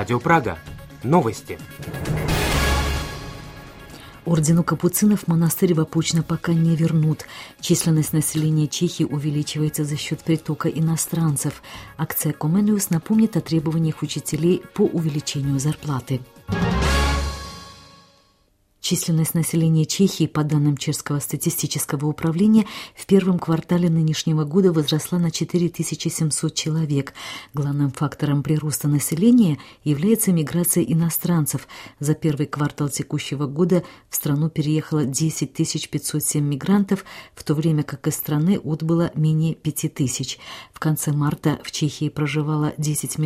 Радио Прага. Новости. Ордену капуцинов монастырь в Опочно пока не вернут. Численность населения Чехии увеличивается за счет притока иностранцев. Акция Comenius напомнит о требованиях учителей по увеличению зарплаты. Численность населения Чехии, по данным Чешского статистического управления, в первом квартале нынешнего года возросла на 4700 человек. Главным фактором прироста населения является миграция иностранцев. За первый квартал текущего года в страну переехало 10 507 мигрантов, в то время как из страны отбыло менее 5000. В конце марта в Чехии проживало 10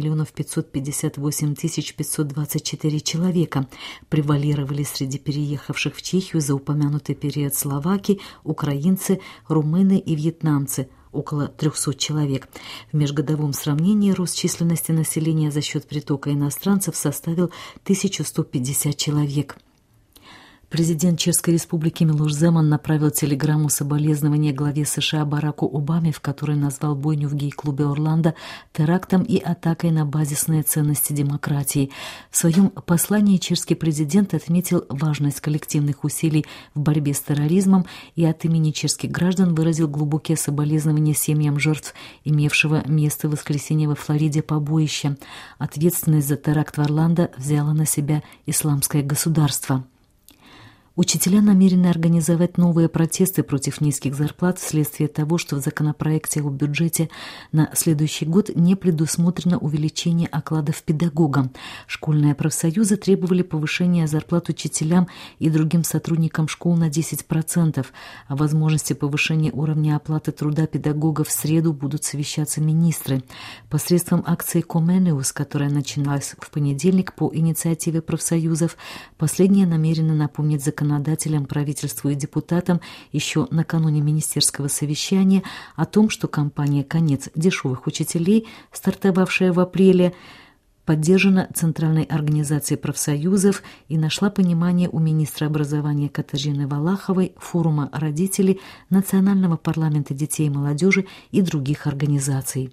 558 524 человека. Превалировали среди переехавших в Чехию за упомянутый период словаки, украинцы, румыны и вьетнамцы – около 300 человек. В межгодовом сравнении рост численности населения за счет притока иностранцев составил 1150 человек. Президент Чешской Республики Милош Земан направил телеграмму соболезнования главе США Бараку Обаме, в которой назвал бойню в гей-клубе Орландо терактом и атакой на базисные ценности демократии. В своем послании чешский президент отметил важность коллективных усилий в борьбе с терроризмом и от имени чешских граждан выразил глубокие соболезнования семьям жертв, имевшего место в воскресенье во Флориде побоища. Ответственность за теракт в Орландо взяло на себя Исламское государство. Учителя намерены организовать новые протесты против низких зарплат вследствие того, что в законопроекте о бюджете на следующий год не предусмотрено увеличение окладов педагогам. Школьные профсоюзы требовали повышения зарплат учителям и другим сотрудникам школ на 10%. О возможности повышения уровня оплаты труда педагогов в среду будут совещаться министры. Посредством акции Comenius, которая началась в понедельник по инициативе профсоюзов, последние намерены напомнить законодателям, правительству и депутатам еще накануне министерского совещания о том, что кампания «Конец дешевых учителей», стартовавшая в апреле, поддержана Центральной организацией профсоюзов и нашла понимание у министра образования Катажины Валаховой, форума родителей, Национального парламента детей и молодежи и других организаций.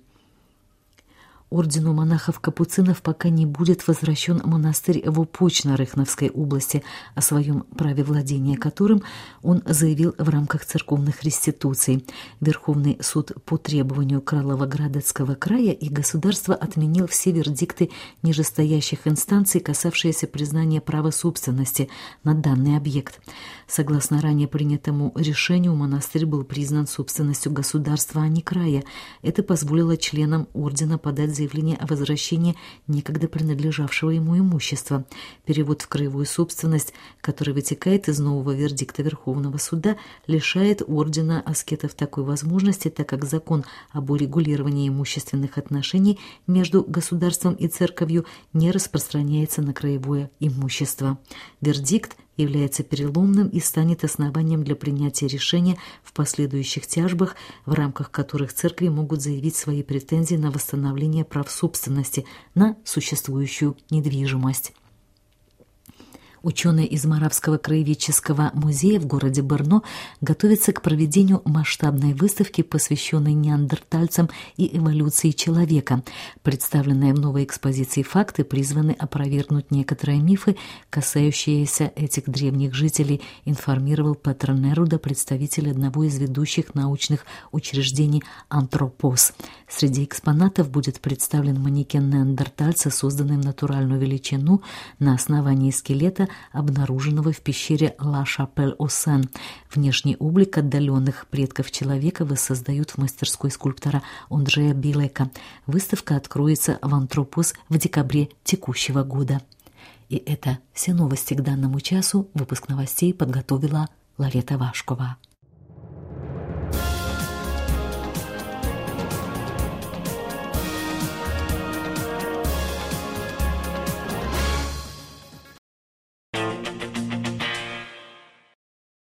Ордену монахов-капуцинов пока не будет возвращен монастырь в Опочно Рыхновской области, о своем праве владения которым он заявил в рамках церковных реституций. Верховный суд по требованию Карловоградецкого края и государства отменил все вердикты нижестоящих инстанций, касавшиеся признания права собственности на данный объект. Согласно ранее принятому решению, монастырь был признан собственностью государства, а не края. Это позволило членам ордена подать заявление о возвращении некогда принадлежавшего ему имущества. Перевод в краевую собственность, который вытекает из нового вердикта Верховного суда, лишает ордена аскетов такой возможности, так как закон об урегулировании имущественных отношений между государством и церковью не распространяется на краевое имущество. Вердикт является переломным и станет основанием для принятия решения в последующих тяжбах, в рамках которых церкви могут заявить свои претензии на восстановление прав собственности на существующую недвижимость. Ученые из Моравского краеведческого музея в городе Брно готовятся к проведению масштабной выставки, посвященной неандертальцам и эволюции человека. Представленные в новой экспозиции факты призваны опровергнуть некоторые мифы, касающиеся этих древних жителей, информировал Петр Неруда, представитель одного из ведущих научных учреждений «Антропос». Среди экспонатов будет представлен манекен неандертальца, созданный в натуральную величину на основании скелета, обнаруженного в пещере Ла-Шапель-Осен. Внешний облик отдаленных предков человека воссоздают в мастерской скульптора Онджея Билека. Выставка откроется в Антропос в декабре текущего года. И это все новости к данному часу. Выпуск новостей подготовила Ларета Вашкова.